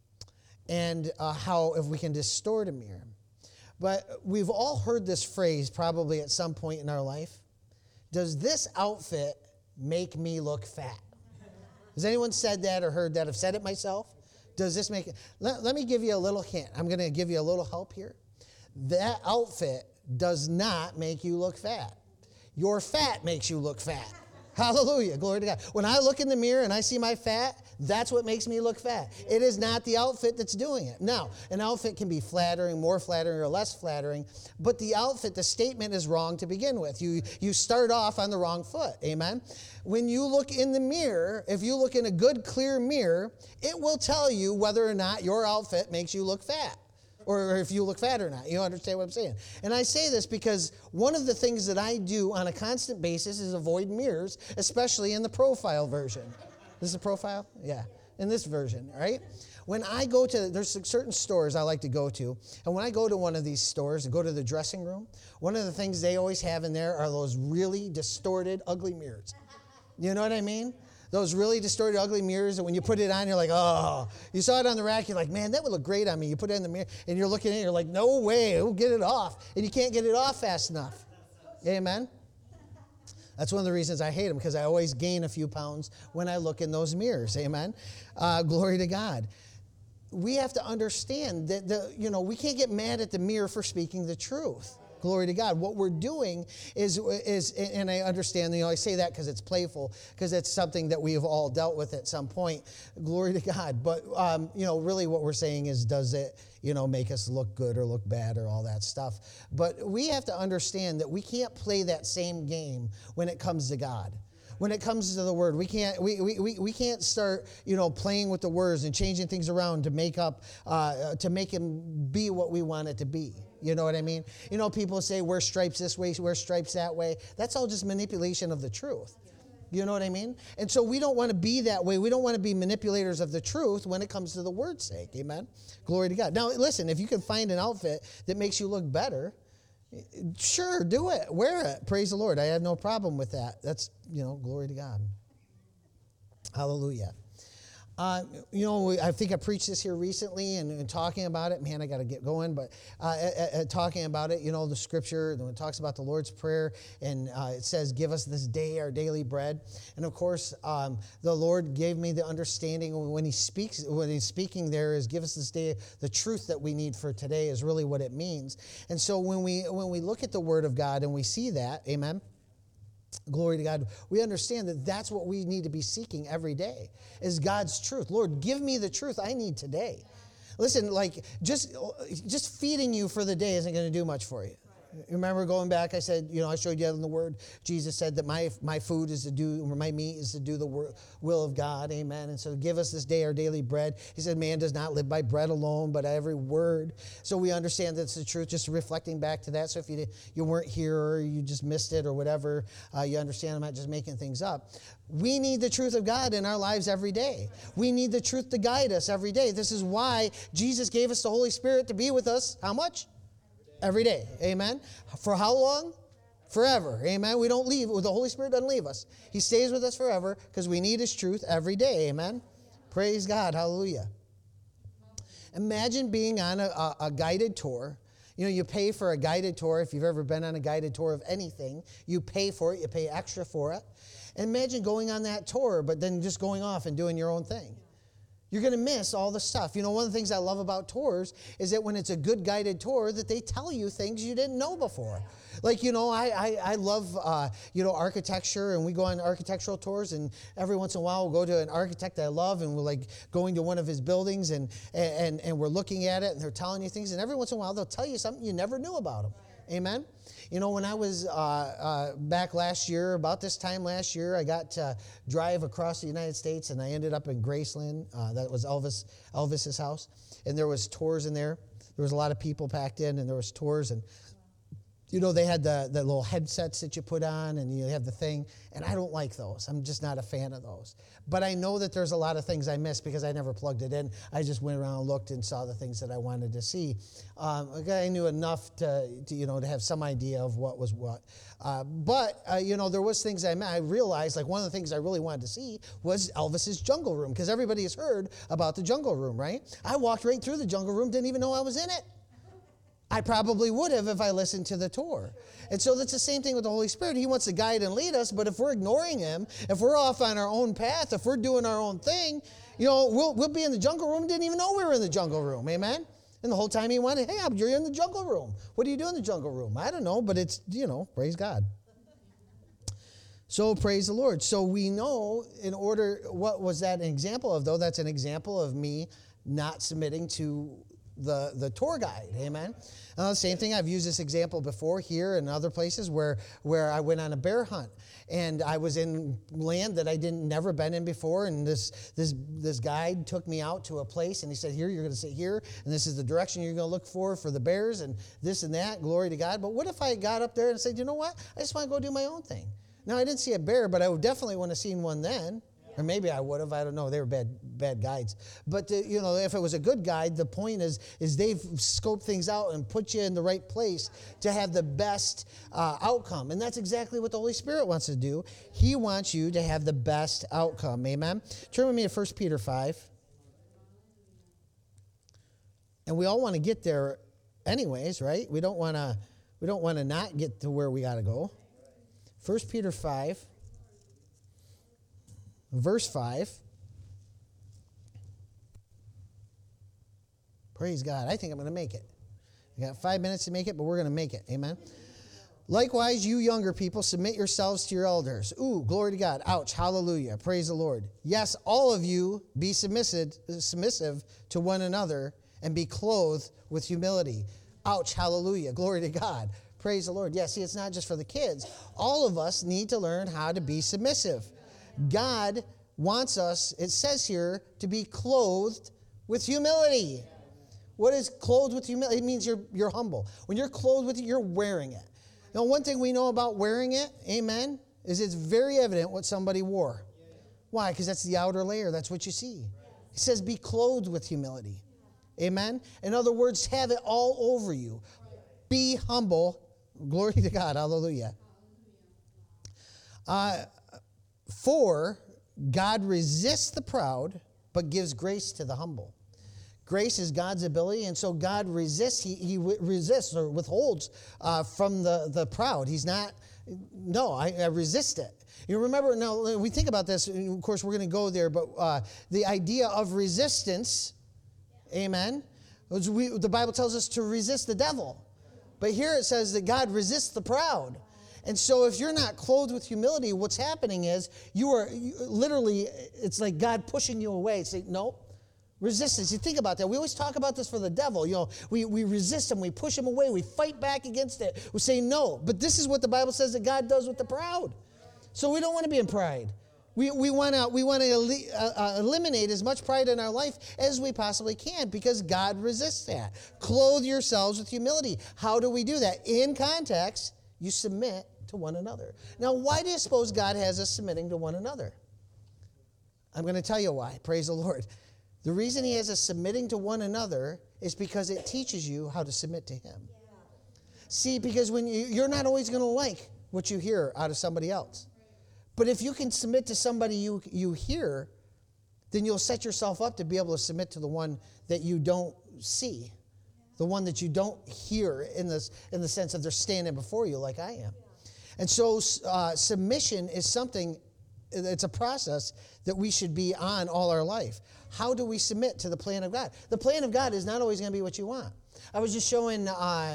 and how if we can distort a mirror, but we've all heard this phrase probably at some point in our life. Does this outfit make me look fat? Has anyone said that or heard that? I've said it myself. Does this make it? Let me give you a little hint. I'm going to give you a little help here. That outfit does not make you look fat. Your fat makes you look fat. Hallelujah. Glory to God. When I look in the mirror and I see my fat, that's what makes me look fat. It is not the outfit that's doing it. Now, an outfit can be flattering, more flattering, or less flattering, but the outfit, the statement is wrong to begin with. You start off on the wrong foot. Amen? When you look in the mirror, if you look in a good, clear mirror, it will tell you whether or not your outfit makes you look fat. Or if you look fat or not. You understand what I'm saying? And I say this because one of the things that I do on a constant basis is avoid mirrors, especially in the profile version. This is a profile? Yeah. In this version, right? When I go to, there's certain stores I like to go to, and when I go to one of these stores and go to the dressing room, one of the things they always have in there are those really distorted, ugly mirrors. You know what I mean? Those really distorted, ugly mirrors that when you put it on, you're like, oh. You saw it on the rack, you're like, man, that would look great on me. You put it in the mirror, and you're looking at it, you're like, no way, we'll get it off. And you can't get it off fast enough. Amen? That's one of the reasons I hate them, because I always gain a few pounds when I look in those mirrors. Amen? Glory to God. We have to understand that, we can't get mad at the mirror for speaking the truth. Glory to God. What we're doing is, and I understand, I say that because it's playful, because it's something that we have all dealt with at some point. Glory to God. But, really what we're saying is, does it, make us look good or look bad or all that stuff? But we have to understand that we can't play that same game when it comes to God. When it comes to the Word, we can't start, playing with the words and changing things around to make Him be what we want it to be. You know what I mean? People say, wear stripes this way, wear stripes that way. That's all just manipulation of the truth. You know what I mean? And so we don't want to be that way. We don't want to be manipulators of the truth when it comes to the Word's sake. Amen? Glory to God. Now, listen, if you can find an outfit that makes you look better, sure, do it. Wear it. Praise the Lord. I have no problem with that. That's, glory to God. Hallelujah. I think I preached this here recently and talking about it. Man, I got to get going. But talking about it, the scripture, when it talks about the Lord's Prayer, and it says, give us this day our daily bread. And of course, the Lord gave me the understanding when He's speaking there is, give us this day, the truth that we need for today is really what it means. And so when we look at the Word of God and we see that, amen, glory to God, we understand that that's what we need to be seeking every day, is God's truth. Lord, give me the truth I need today. Listen, just feeding you for the day isn't going to do much for you. Remember going back, I said, I showed you in the Word, Jesus said that my food is to do, or my meat is to do the will of God. Amen. And so give us this day our daily bread. He said, man does not live by bread alone, but every word. So we understand that's the truth, just reflecting back to that. So if you weren't here or you just missed it or whatever, you understand I'm not just making things up. We need the truth of God in our lives every day. We need the truth to guide us every day. This is why Jesus gave us the Holy Spirit to be with us. How much? Every day. Amen. For how long? Forever. Amen. We don't leave. The Holy Spirit doesn't leave us. He stays with us forever because we need His truth every day. Amen. Praise God. Hallelujah. Imagine being on a guided tour. You pay for a guided tour. If you've ever been on a guided tour of anything, you pay for it. You pay extra for it. And imagine going on that tour, but then just going off and doing your own thing. You're going to miss all the stuff. One of the things I love about tours is that when it's a good guided tour, that they tell you things you didn't know before. Like, I love, architecture, and we go on architectural tours, and every once in a while we'll go to an architect I love, and we're like going to one of his buildings, and we're looking at it, and they're telling you things, and every once in a while they'll tell you something you never knew about them. Amen? When I was back last year, about this time last year, I got to drive across the United States, and I ended up in Graceland. That was Elvis's house. And there was tours in there. There was a lot of people packed in, and there was tours. And, they had the little headsets that you put on, and you have the thing. And I don't like those. I'm just not a fan of those. But I know that there's a lot of things I missed because I never plugged it in. I just went around and looked and saw the things that I wanted to see. I knew enough to have some idea of what was what. But there was things I realized, like one of the things I really wanted to see was Elvis's Jungle Room, because everybody has heard about the Jungle Room, right? I walked right through the Jungle Room, didn't even know I was in it. I probably would have if I listened to the tour. And so that's the same thing with the Holy Spirit. He wants to guide and lead us, but if we're ignoring Him, if we're off on our own path, if we're doing our own thing, we'll be in the Jungle Room, didn't even know we were in the Jungle Room, amen? And the whole time He wanted, hey, you're in the Jungle Room. What do you do in the Jungle Room? I don't know, but it's, praise God. So praise the Lord. So we know what was that an example of, though? That's an example of me not submitting to the tour guide, amen? Same thing, I've used this example before here and other places where I went on a bear hunt, and I was in land that I never been in before, and this guide took me out to a place, and he said, here, you're going to sit here, and this is the direction you're going to look for the bears, and this and that, glory to God. But what if I got up there and said, you know what, I just want to go do my own thing? Now, I didn't see a bear, but I would definitely want to have seen one then. Or maybe I would have. I don't know. They were bad guides. But, if it was a good guide, the point is they've scoped things out and put you in the right place to have the best outcome. And that's exactly what the Holy Spirit wants to do. He wants you to have the best outcome. Amen? Turn with me to 1 Peter 5. And we all want to get there anyways, right? We don't want to not get to where we got to go. 1 Peter 5. Verse 5. Praise God. I think I'm going to make it. I got 5 minutes to make it, but we're going to make it. Amen. Likewise, you younger people, submit yourselves to your elders. Ooh, glory to God. Ouch. Hallelujah. Praise the Lord. Yes, all of you be submissive to one another and be clothed with humility. Ouch. Hallelujah. Glory to God. Praise the Lord. Yeah, see, it's not just for the kids. All of us need to learn how to be submissive. God wants us, it says here, to be clothed with humility. What is clothed with humility? It means you're humble. When you're clothed with it, you're wearing it. Now, one thing we know about wearing it, amen, is it's very evident what somebody wore. Why? Because that's the outer layer. That's what you see. It says be clothed with humility. Amen? In other words, have it all over you. Be humble. Glory to God. Hallelujah. For God resists the proud, but gives grace to the humble. Grace is God's ability, and so God resists. He resists or withholds from the proud. He's not, no, I resist it. You remember, now we think about this, and of course we're going to go there, but the idea of resistance, amen, the Bible tells us to resist the devil. But here it says that God resists the proud. And so if you're not clothed with humility, what's happening is you literally, it's like God pushing you away. Say, no, Resistance. You think about that. We always talk about this for the devil. We resist him. We push him away. We fight back against it. We say no. But this is what the Bible says that God does with the proud. So we don't want to be in pride. We want to eliminate as much pride in our life as we possibly can because God resists that. Clothe yourselves with humility. How do we do that? In context, you submit to one another. Now, why do you suppose God has us submitting to one another? I'm going to tell you why. Praise the Lord. The reason he has us submitting to one another is because it teaches you how to submit to him. Yeah. See, because when you're not always going to like what you hear out of somebody else. But if you can submit to somebody you hear, then you'll set yourself up to be able to submit to the one that you don't see, the one that you don't hear in the sense of they're standing before you like I am. And so submission is something, it's a process that we should be on all our life. How do we submit to the plan of God? The plan of God is not always going to be what you want. I was just showing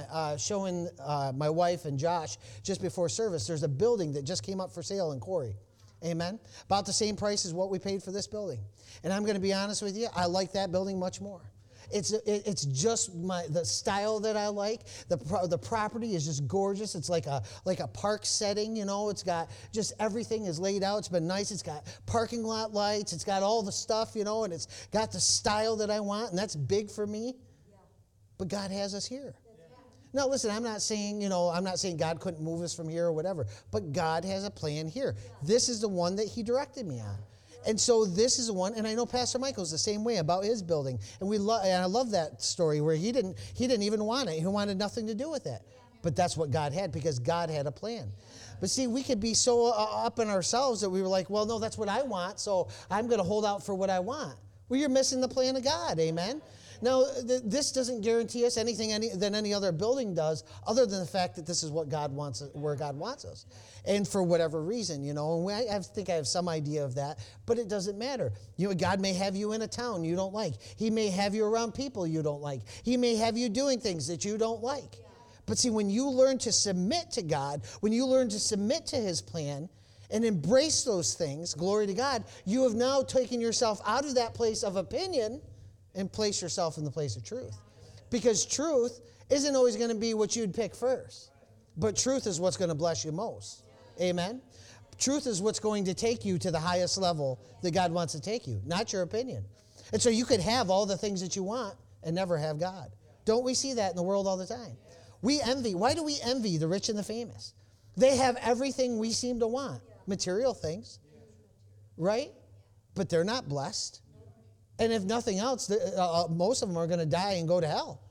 my wife and Josh just before service. There's a building that just came up for sale in Corey. Amen? About the same price as what we paid for this building. And I'm going to be honest with you, I like that building much more. It's just the style that I like. The property is just gorgeous. It's like a park setting, It's got just everything is laid out. It's been nice. It's got parking lot lights. It's got all the stuff, and it's got the style that I want, and that's big for me. Yeah. But God has us here. Now, listen, I'm not saying God couldn't move us from here or whatever, but God has a plan here. Yeah. This is the one that he directed me on. And so this is the one, and I know Pastor Michael's the same way about his building. And I love that story where he didn't even want it. He wanted nothing to do with it. But that's what God had because God had a plan. But see, we could be so up in ourselves that we were like, well, no, that's what I want, so I'm going to hold out for what I want. Well, you're missing the plan of God, amen? Now, this doesn't guarantee us anything than any other building does, other than the fact that this is what God wants, where God wants us. And for whatever reason, and I think I have some idea of that, but it doesn't matter. God may have you in a town you don't like. He may have you around people you don't like. He may have you doing things that you don't like. Yeah. But see, when you learn to submit to God, when you learn to submit to his plan and embrace those things, glory to God, you have now taken yourself out of that place of opinion and place yourself in the place of truth. Because truth isn't always going to be what you'd pick first. But truth is what's going to bless you most. Amen? Truth is what's going to take you to the highest level that God wants to take you, not your opinion. And so you could have all the things that you want and never have God. Don't we see that in the world all the time? We envy. Why do we envy the rich and the famous? They have everything we seem to want. Material things. Right? But they're not blessed. And if nothing else, most of them are going to die and go to hell.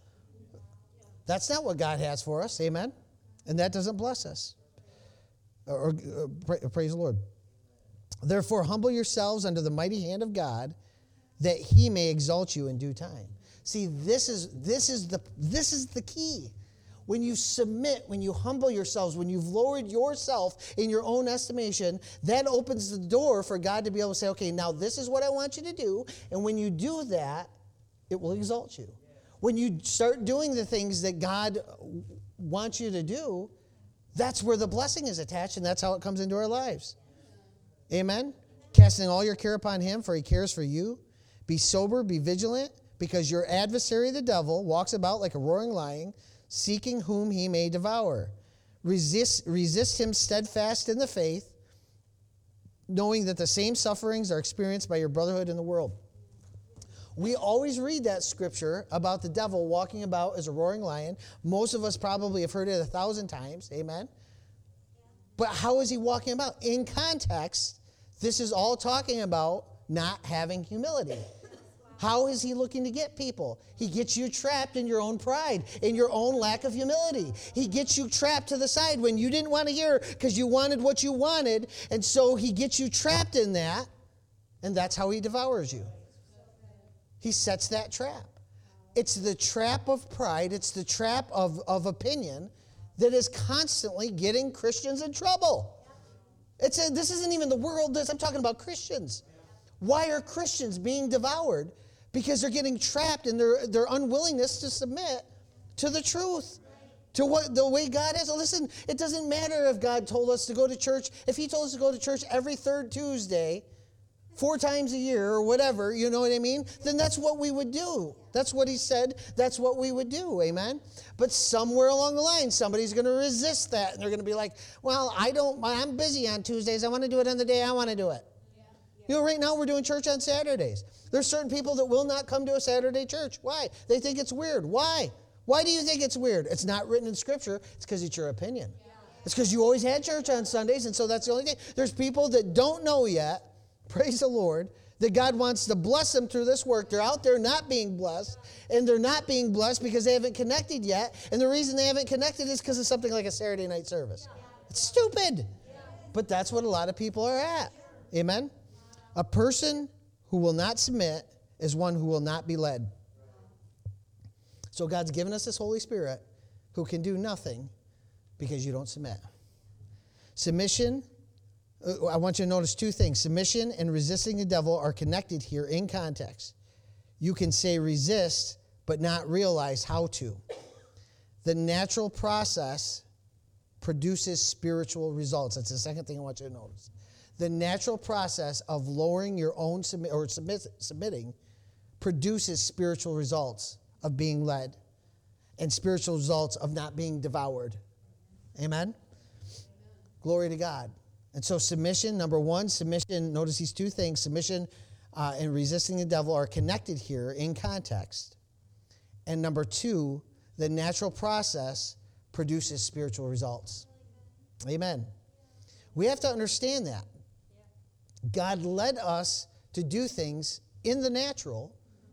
That's not what God has for us. Amen? And that doesn't bless us. Praise the Lord. Therefore, humble yourselves under the mighty hand of God, that he may exalt you in due time. See, this is the key. When you submit, when you humble yourselves, when you've lowered yourself in your own estimation, that opens the door for God to be able to say, okay, now this is what I want you to do. And when you do that, it will exalt you. When you start doing the things that God wants you to do, that's where the blessing is attached, and that's how it comes into our lives. Amen? Casting all your care upon him, for he cares for you. Be sober, be vigilant, because your adversary, the devil, walks about like a roaring lion, seeking whom he may devour. Resist him steadfast in the faith, knowing that the same sufferings are experienced by your brotherhood in the world. We always read that scripture about the devil walking about as a roaring lion. Most of us probably have heard it 1,000 times. Amen? But how is he walking about? In context, this is all talking about not having humility. How is he looking to get people? He gets you trapped in your own pride, in your own lack of humility. He gets you trapped to the side when you didn't want to hear because you wanted what you wanted. And so he gets you trapped in that, and that's how he devours you. He sets that trap. It's the trap of pride. It's the trap of opinion that is constantly getting Christians in trouble. This isn't even the world. I'm talking about Christians. Why are Christians being devoured? Because they're getting trapped in their unwillingness to submit to the truth, to the way God has. Listen, it doesn't matter if God told us to go to church. If he told us to go to church every third Tuesday 4 times a year or whatever, you know what I mean? Then that's what we would do. That's what he said. That's what we would do. Amen? But somewhere along the line, somebody's going to resist that. And they're going to be like, well, I'm busy on Tuesdays. I want to do it on the day I want to do it. You know, right now we're doing church on Saturdays. There's certain people that will not come to a Saturday church. Why? They think it's weird. Why? Why do you think it's weird? It's not written in Scripture. It's because it's your opinion. It's because you always had church on Sundays, and so that's the only thing. There's people that don't know yet, praise the Lord, that God wants to bless them through this work. They're out there not being blessed, and they're not being blessed because they haven't connected yet. And the reason they haven't connected is because of something like a Saturday night service. It's stupid. But that's what a lot of people are at. Amen? A person who will not submit is one who will not be led. So God's given us this Holy Spirit who can do nothing because you don't submit. Submission, I want you to notice 2 things. Submission and resisting the devil are connected here in context. You can say resist, but not realize how to. The natural process produces spiritual results. That's the second thing I want you to notice. The natural process of lowering your own submitting produces spiritual results of being led and spiritual results of not being devoured. Amen? Glory to God. And so submission, number 1, submission, notice these 2 things, submission and resisting the devil are connected here in context. And number 2, the natural process produces spiritual results. Amen. We have to understand that. God led us to do things in the natural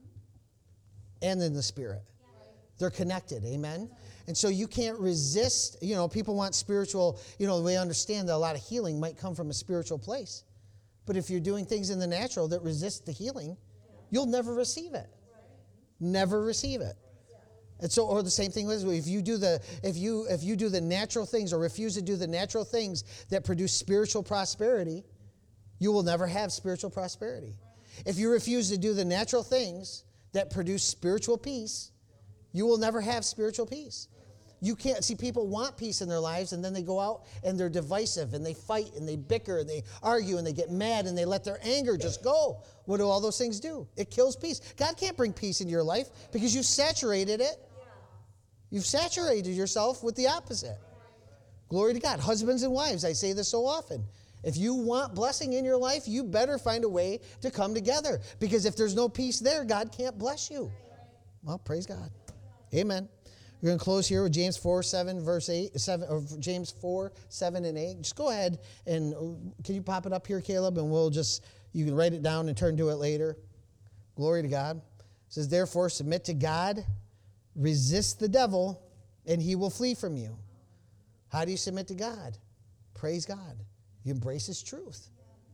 and in the spirit. They're connected. Amen. And so you can't resist. You know, people want spiritual, we understand that a lot of healing might come from a spiritual place. But if you're doing things in the natural that resist the healing, you'll never receive it. Never receive it. And so, or the same thing is if you do the natural things or refuse to do the natural things that produce spiritual prosperity, you will never have spiritual prosperity. If you refuse to do the natural things that produce spiritual peace, you will never have spiritual peace. You can't see people want peace in their lives, and then they go out and they're divisive and they fight and they bicker and they argue and they get mad and they let their anger just go. What do all those things do? It kills peace. God can't bring peace into your life because you've saturated it. You've saturated yourself with the opposite. Glory to God. Husbands and wives, I say this so often. If you want blessing in your life, you better find a way to come together. Because if there's no peace there, God can't bless you. Well, praise God. Amen. We're going to close here with James 4, 7, verse 8, 7, or James 4, 7, and 8. Just go ahead and can you pop it up here, Caleb? And you can write it down and turn to it later. Glory to God. It says, therefore, submit to God, resist the devil, and he will flee from you. How do you submit to God? Praise God. You embrace his truth.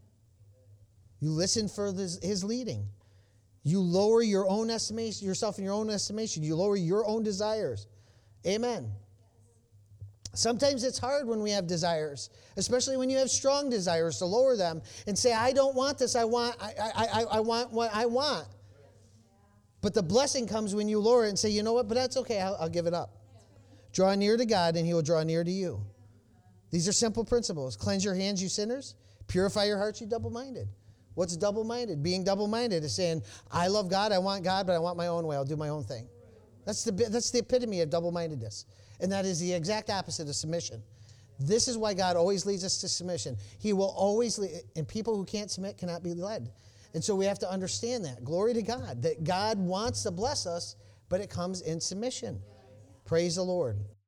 You listen for his leading. You lower your own estimation, yourself in your own estimation. You lower your own desires. Amen. Sometimes it's hard when we have desires, especially when you have strong desires, to lower them and say, I don't want this. I want what I want. But the blessing comes when you lower it and say, you know what, but that's okay. I'll give it up. Draw near to God and he will draw near to you. These are simple principles. Cleanse your hands, you sinners. Purify your hearts, you double-minded. What's double-minded? Being double-minded is saying, I love God, but I want my own way. I'll do my own thing. That's the epitome of double-mindedness. And that is the exact opposite of submission. This is why God always leads us to submission. He will always lead, and people who can't submit cannot be led. And so we have to understand that. Glory to God, that God wants to bless us, but it comes in submission. Praise the Lord.